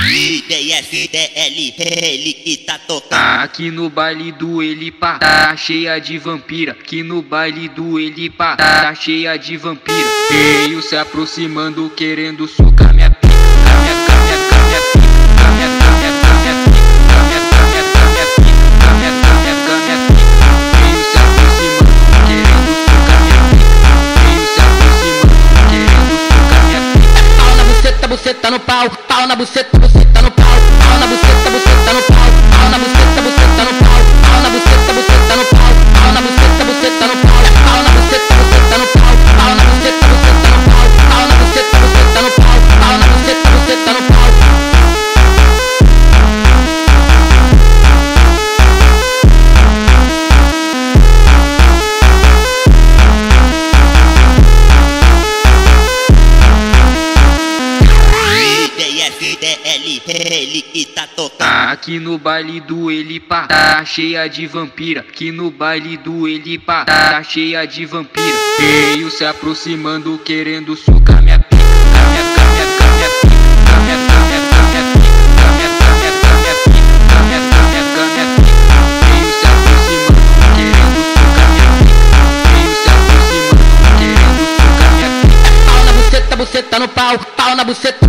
DSDL, ele que tá tocando. Aqui no baile do Elipá, tá cheia de vampira. Aqui no baile do Elipá, tá cheia de vampira. Veio se aproximando, querendo sucar minha pica. Buceta no pau, pau na buceta, buceta no pau, pau na buceta, buceta no pau, pau na buceta, buceta no pau, pau na buceta, buceta no pau, pau na buceta, buceta no pau, pau na buceta, buceta no pau, pau na buceta, buceta no pau, pau na buceta, buceta no pau, pau na buceta, buceta no pau. DSDL, ele que tá tocando. Aqui no baile do Elipá, tá cheia de vampira. Aqui no baile do Elipá, tá cheia de vampira. Veio se aproximando, querendo sucar minha pica. Buceta no pau, pau na buceta.